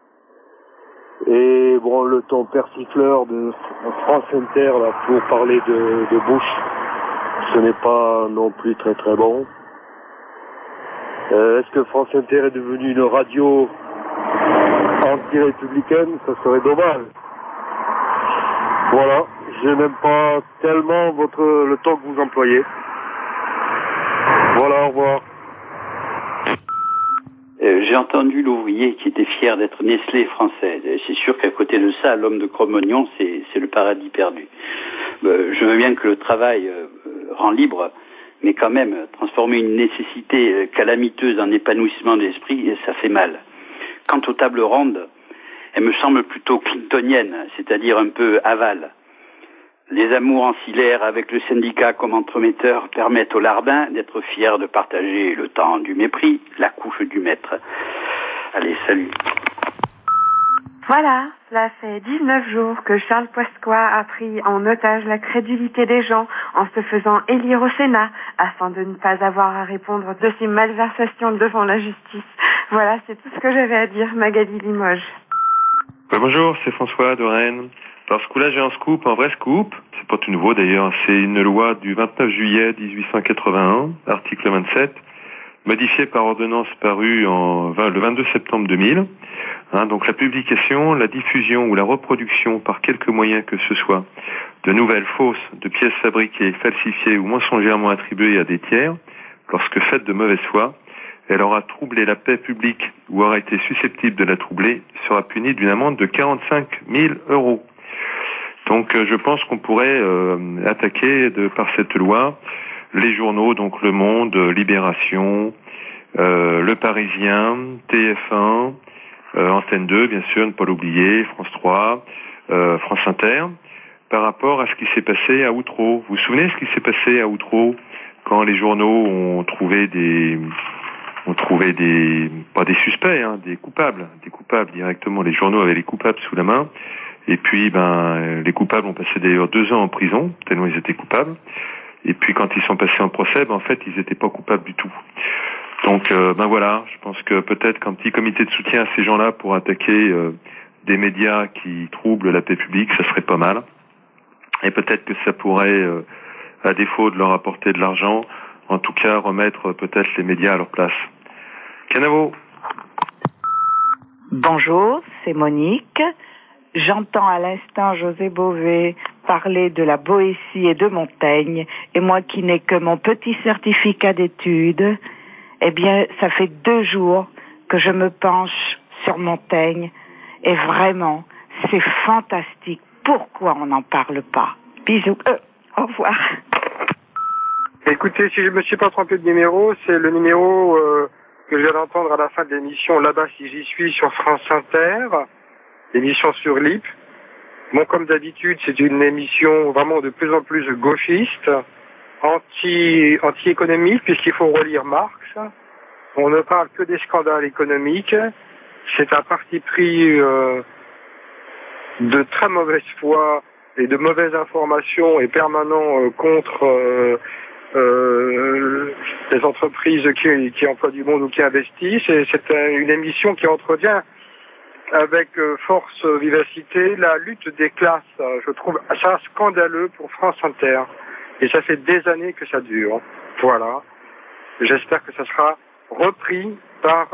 Et bon, le ton persifleur de France Inter là, pour parler de, de Bush, ce n'est pas non plus très très bon. Euh, est-ce que France Inter est devenue une radio anti-républicaine? Ça serait dommage. Voilà, je n'aime pas tellement votre le temps que vous employez. Voilà, au revoir. Euh, j'ai entendu l'ouvrier qui était fier d'être Nestlé française. Et c'est sûr qu'à côté de ça, l'homme de Cro-Magnon, c'est, c'est le paradis perdu. Euh, je veux bien que le travail euh, rend libre, mais quand même, transformer une nécessité euh, calamiteuse en épanouissement d'esprit, ça fait mal. Quant aux tables rondes, elles me semblent plutôt clintoniennes, c'est-à-dire un peu aval. Les amours ancillaires avec le syndicat comme entremetteur permettent aux larbins d'être fiers de partager le temps du mépris, la couche du maître. Allez, salut. Voilà, cela fait dix-neuf jours que Charles Pasqua a pris en otage la crédulité des gens en se faisant élire au Sénat afin de ne pas avoir à répondre de ses malversations devant la justice. Voilà, c'est tout ce que j'avais à dire, Magali Limoges. Ouais, bonjour, c'est François de Rennes. Alors ce coup-là, j'ai un scoop, un vrai scoop. C'est pas tout nouveau d'ailleurs. C'est une loi du vingt-neuf juillet dix-huit cent quatre-vingt-un, article vingt-sept, modifiée par ordonnance parue en le vingt-deux septembre deux mille. Hein, donc la publication, la diffusion ou la reproduction par quelque moyen que ce soit de nouvelles fausses, de pièces fabriquées, falsifiées ou mensongèrement attribuées à des tiers, lorsque faites de mauvaise foi, elle aura troublé la paix publique ou aura été susceptible de la troubler, sera punie d'une amende de quarante-cinq mille euros. Donc euh, je pense qu'on pourrait euh, attaquer de, par cette loi les journaux, donc Le Monde, Libération, euh, Le Parisien, T F un, euh, Antenne deux, bien sûr, ne pas l'oublier, France trois, euh, France Inter, par rapport à ce qui s'est passé à Outreau. Vous vous souvenez ce qui s'est passé à Outreau quand les journaux ont trouvé des ont trouvé des pas des suspects, hein, des coupables, des coupables directement. Les journaux avaient les coupables sous la main. Et puis, ben, les coupables ont passé d'ailleurs deux ans en prison, tellement ils étaient coupables. Et puis, quand ils sont passés en procès, ben, en fait, ils n'étaient pas coupables du tout. Donc, euh, ben voilà, je pense que peut-être qu'un petit comité de soutien à ces gens-là pour attaquer euh, des médias qui troublent la paix publique, ça serait pas mal. Et peut-être que ça pourrait, euh, à défaut de leur apporter de l'argent, en tout cas remettre peut-être les médias à leur place. Canavo. Bonjour, c'est Monique. J'entends à l'instant José Bové parler de la Boétie et de Montaigne, et moi qui n'ai que mon petit certificat d'études, eh bien, ça fait deux jours que je me penche sur Montaigne, et vraiment, c'est fantastique. Pourquoi on n'en parle pas? Bisous. Euh, au revoir. Écoutez, si je me suis pas trompé de numéro, c'est le numéro euh, que je viens d'entendre à la fin de l'émission Là-bas si j'y suis sur France Inter. Émission sur L I P. Bon, comme d'habitude, c'est une émission vraiment de plus en plus gauchiste, anti, anti-économique, puisqu'il faut relire Marx. On ne parle que des scandales économiques. C'est un parti pris euh, de très mauvaise foi et de mauvaises informations et permanent euh, contre euh, euh, les entreprises qui, qui emploient du monde ou qui investissent. Et c'est une émission qui entretient avec euh, force, euh, vivacité, la lutte des classes. Euh, je trouve ça scandaleux pour France Inter. Et ça fait des années que ça dure. Voilà. J'espère que ça sera repris par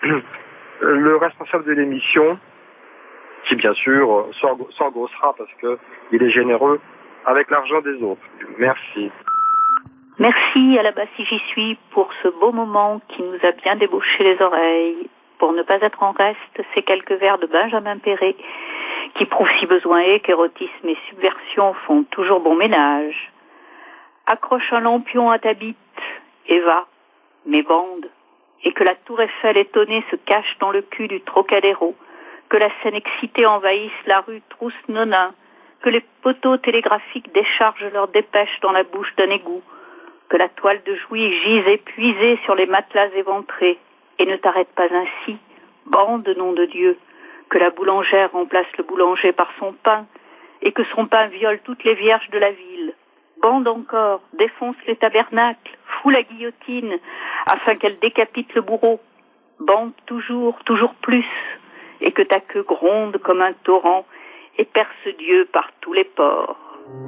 le responsable de l'émission, qui bien sûr s'engrossera parce que il est généreux avec l'argent des autres. Merci. Merci à la base si j'y suis pour ce beau moment qui nous a bien débouché les oreilles. Pour ne pas être en reste, ces quelques vers de Benjamin Perret, qui prouvent si besoin est qu'érotisme et subversion font toujours bon ménage. Accroche un lampion à ta bite et va, mes bandes, et que la tour Eiffel étonnée se cache dans le cul du Trocadéro, que la scène excitée envahisse la rue Trousse-Nonain, que les poteaux télégraphiques déchargent leurs dépêches dans la bouche d'un égout, que la toile de Jouy gise épuisée sur les matelas éventrés, et ne t'arrête pas ainsi, bande, nom de Dieu, que la boulangère remplace le boulanger par son pain, et que son pain viole toutes les vierges de la ville. Bande encore, défonce les tabernacles, fouille secoue la guillotine afin qu'elle décapite le bourreau. Bande toujours, toujours plus, et que ta queue gronde comme un torrent et perce Dieu par tous les pores.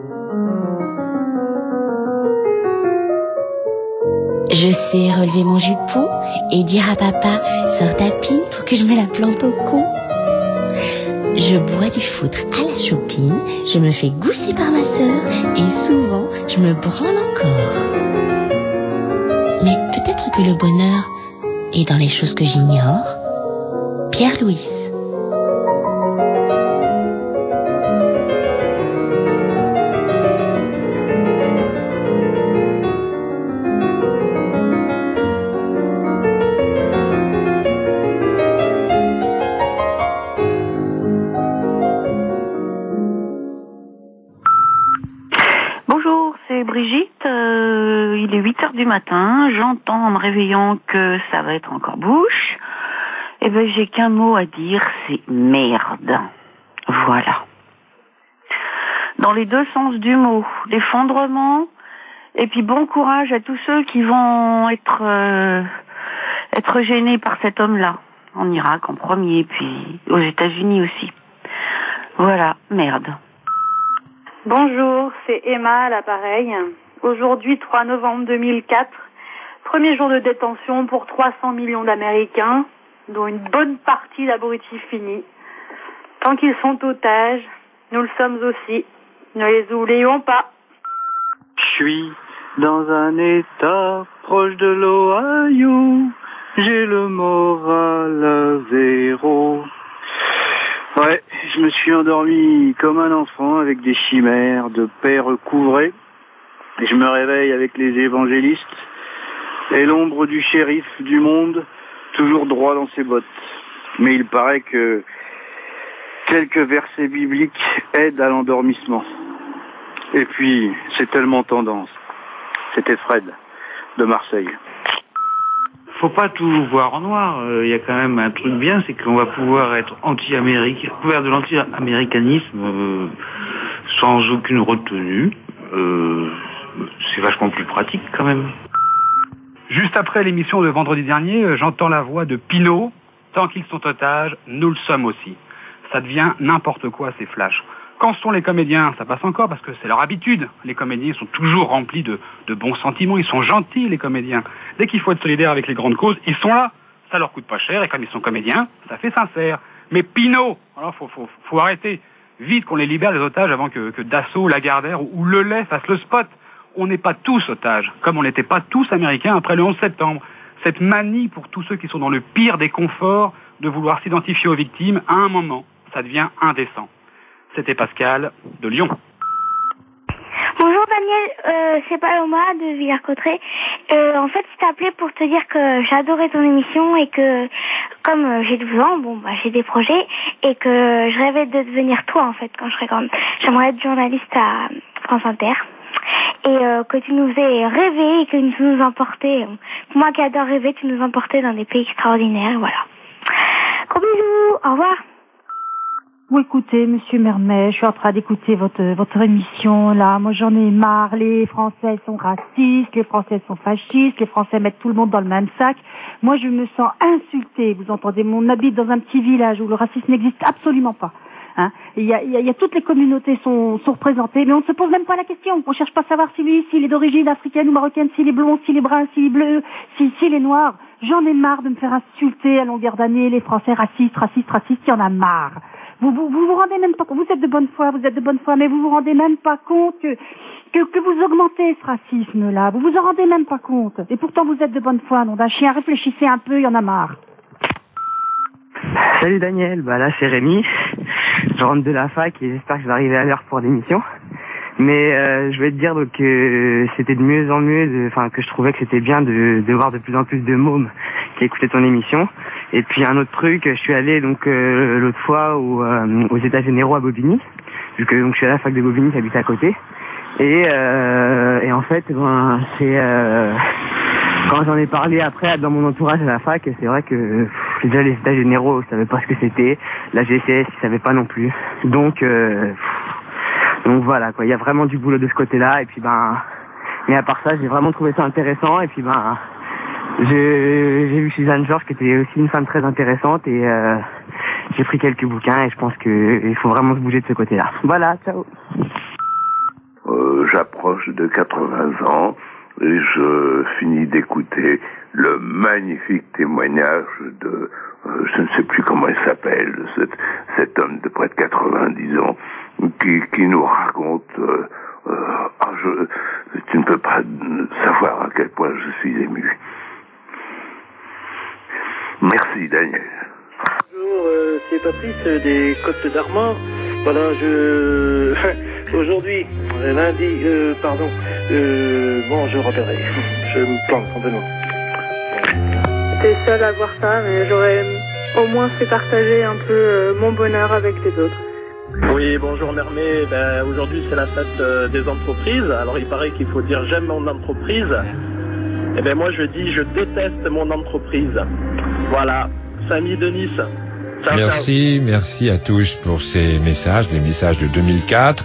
Je sais relever mon jupon et dire à papa « Sors ta pine pour que je me la plante au con ». Je bois du foutre à la chopine, je me fais gousser par ma sœur et souvent je me branle encore. Mais peut-être que le bonheur est dans les choses que j'ignore. Pierre Louis. Du matin, j'entends en me réveillant que ça va être encore bouche. Eh ben, j'ai qu'un mot à dire, c'est merde. Voilà. Dans les deux sens du mot, l'effondrement, et puis bon courage à tous ceux qui vont être euh, être gênés par cet homme-là, en Irak en premier, puis aux États-Unis aussi. Voilà, merde. Bonjour, c'est Emma à l'appareil. Aujourd'hui, trois novembre deux mille quatre, premier jour de détention pour trois cents millions d'Américains, dont une bonne partie d'abrutis finis. Tant qu'ils sont otages, nous le sommes aussi. Ne les oublions pas. Je suis dans un état proche de l'Ohio, j'ai le moral à zéro. Ouais, je me suis endormi comme un enfant avec des chimères de paix recouvrées. Et je me réveille avec les évangélistes et l'ombre du shérif du monde toujours droit dans ses bottes. Mais il paraît que quelques versets bibliques aident à l'endormissement. Et puis, c'est tellement tendance. C'était Fred, de Marseille. Faut pas tout voir en noir. Il euh, y a quand même un truc bien, c'est qu'on va pouvoir être anti-américain, pouvoir de l'anti-américanisme euh, sans aucune retenue. Euh, c'est vachement plus pratique quand même. Juste après l'émission de vendredi dernier, j'entends la voix de Pinault. Tant qu'ils sont otages, nous le sommes aussi. Ça devient n'importe quoi ces flashs. Quand sont les comédiens, ça passe encore parce que c'est leur habitude. Les comédiens sont toujours remplis de, de bons sentiments, ils sont gentils les comédiens. Dès qu'il faut être solidaire avec les grandes causes, ils sont là. Ça leur coûte pas cher et comme ils sont comédiens, ça fait sincère. Mais Pinault, alors faut, faut, faut arrêter. Vite qu'on les libère les otages avant que, que Dassault, Lagardère ou, ou Lelay fassent le spot. On n'est pas tous otages, comme on n'était pas tous américains après le onze septembre. Cette manie pour tous ceux qui sont dans le pire des conforts de vouloir s'identifier aux victimes, à un moment, ça devient indécent. C'était Pascal, de Lyon. Bonjour Daniel, euh, c'est Paloma de Villers-Cotterêts. Euh, en fait, je t'appelais pour te dire que j'adorais ton émission et que, comme euh, j'ai douze ans, bon, bah, j'ai des projets et que je rêvais de devenir toi, en fait, quand je serais grande. J'aimerais être journaliste à France Inter. Et euh, que tu nous aies rêvé et que tu nous emportais, euh, moi qui adore rêver, tu nous emportais dans des pays extraordinaires, voilà. Gros bisous, au revoir. Bon, écoutez, monsieur Mermet, je suis en train d'écouter votre votre émission, là. Moi, j'en ai marre. Les Français sont racistes, les Français sont fascistes, les Français mettent tout le monde dans le même sac. Moi, je me sens insultée. Vous entendez, on habite dans un petit village où le racisme n'existe absolument pas. Hein. Il y a, il y a, il y a toutes les communautés sont, sont représentées, mais on ne se pose même pas la question. On cherche pas à savoir si lui, s'il est d'origine africaine ou marocaine, s'il est blond, s'il est brun, s'il est bleu, s'il, s'il est noir. J'en ai marre de me faire insulter à longueur d'année, les Français racistes, racistes, racistes, il y en a marre. Vous vous, vous vous rendez même pas compte, vous êtes de bonne foi, vous êtes de bonne foi, mais vous vous rendez même pas compte que, que, que vous augmentez ce racisme-là. Vous vous en rendez même pas compte. Et pourtant vous êtes de bonne foi, nom d'un chien. Réfléchissez un peu, il y en a marre. Salut Daniel, bah là c'est Rémi. Je rentre de la fac et j'espère que je vais arriver à l'heure pour l'émission. Mais euh, je vais te dire donc que c'était de mieux en mieux, enfin que je trouvais que c'était bien de, de voir de plus en plus de mômes qui écoutaient ton émission. Et puis un autre truc, je suis allé donc euh, l'autre fois au, euh, aux États généraux à Bobigny, vu que donc je suis à la fac de Bobigny, j'habite à côté. Et, euh, et en fait, ben c'est euh, quand j'en ai parlé après dans mon entourage à la fac, c'est vrai que pff, déjà les États généraux, je savais pas ce que c'était, la G C S, ils savaient pas non plus. Donc euh, pff, donc voilà quoi, il y a vraiment du boulot de ce côté-là. Et puis ben Mais à part ça, j'ai vraiment trouvé ça intéressant. Et puis, ben, j'ai, j'ai vu Suzanne Georges, qui était aussi une femme très intéressante. Et euh, j'ai pris quelques bouquins. Et je pense qu'il faut vraiment se bouger de ce côté-là. Voilà, ciao. Euh, j'approche de quatre-vingts ans et je finis d'écouter le magnifique témoignage de, euh, je ne sais plus comment il s'appelle, cet, cet homme de près de quatre-vingt-dix ans qui, qui nous raconte, euh, euh, ah, je, tu ne peux pas savoir à quel point je suis ému. Merci Daniel. Bonjour, euh, c'est Patrice des Côtes d'Armor. Voilà, je... Aujourd'hui, lundi, euh, pardon, euh, bon, je repérerai. Je me plante complètement. J'étais seule à voir ça, mais j'aurais au moins fait partager un peu euh, mon bonheur avec les autres. Oui, bonjour Mermé. Ben, aujourd'hui, c'est la fête euh, des entreprises. Alors, il paraît qu'il faut dire j'aime mon entreprise. Eh ben, moi, je dis je déteste mon entreprise. Voilà. Samy de Nice. Ciao, merci, ciao. Merci à tous pour ces messages, les messages de deux mille quatre.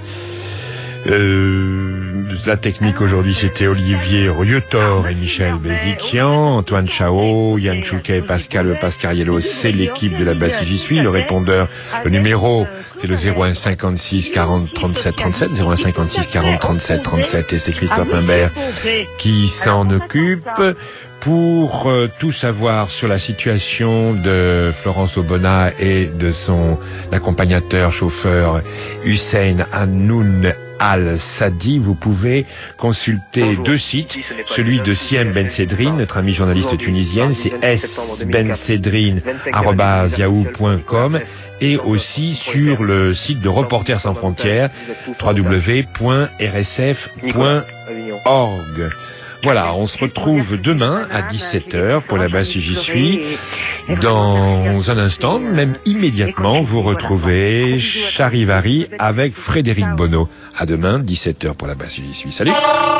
Euh, la technique aujourd'hui, c'était Olivier Riotor et Michel Béziquian, Antoine Chao, Yann Chouquet, Pascal Pascariello, c'est l'équipe de la basse J'y suis. Le répondeur, le numéro, c'est le zéro un cinquante-six quarante trente-sept trente-sept, zéro un cinquante-six quarante trente-sept trente-sept, et c'est Christophe Imbert qui s'en occupe. Pour euh, tout savoir sur la situation de Florence Obona et de son accompagnateur chauffeur Hussein Hanoun Al-Sadi, vous pouvez consulter deux sites, celui de Siem Ben Sedrine, notre amie journaliste tunisienne, c'est s ben sedrine arobase yahoo point com, et aussi sur le site de Reporters sans frontières, w w w point r s f point org. Voilà, on se retrouve demain à dix-sept heures pour la basse J'y suis. Dans un instant, même immédiatement, vous retrouvez Charivari avec Frédéric Bonneau. À demain, dix-sept heures pour la basse J'y suis. Salut!